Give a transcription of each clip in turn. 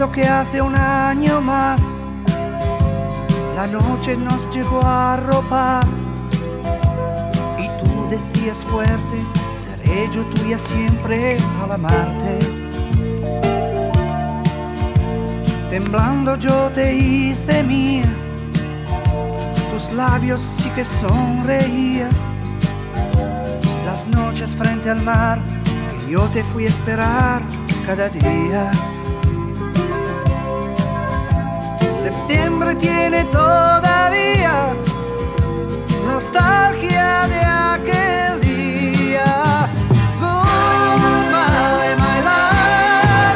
siento que hace un año más la noche nos llegó a arropar y tú decías fuerte, seré yo tuya siempre al amarte. Temblando yo te hice mía, tus labios sí que sonreían. Las noches frente al mar que yo te fui a esperar cada día. Septiembre tiene todavía nostalgia de aquel día. Goodbye, my love.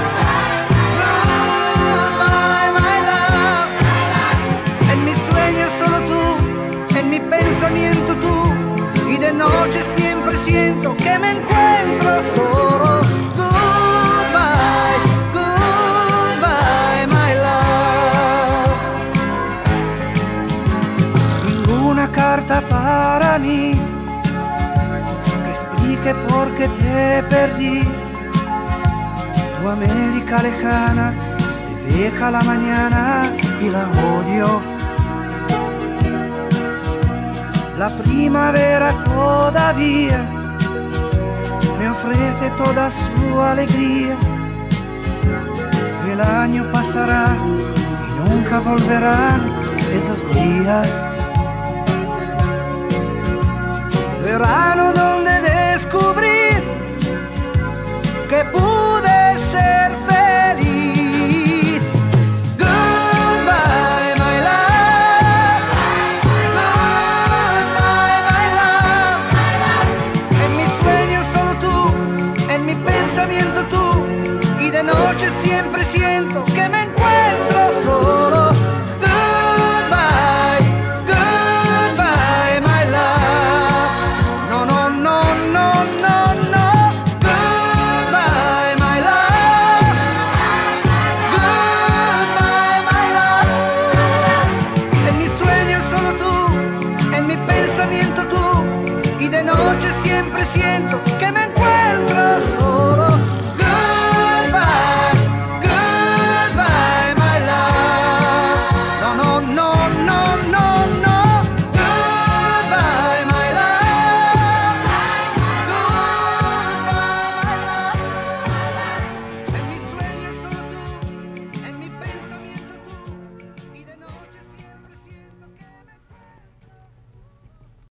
Goodbye, my love. En mis sueños solo tú, en mi pensamiento tú, y de noche siempre siento que me encuentro solo. Goodbye, goodbye, my love. Ninguna carta para mí que explique por qué te perdí. Tu América lejana te beca la mañana y la odio. La primavera todavía me ofrece toda su alegría. Y el año pasará y nunca volverán esos días. Verano donde descubrí que pude ser feliz. Goodbye, my love. Goodbye, my love. En mis sueños solo tú, en mi pensamiento tú, y de noche siempre siento que me encuentro solo. Goodbye, goodbye, my love. No, no, no, no, no, no. Goodbye, my love. Goodbye, my love. En mis sueños solo tú, en mi pensamiento tú, y de noche siempre siento que me encuentro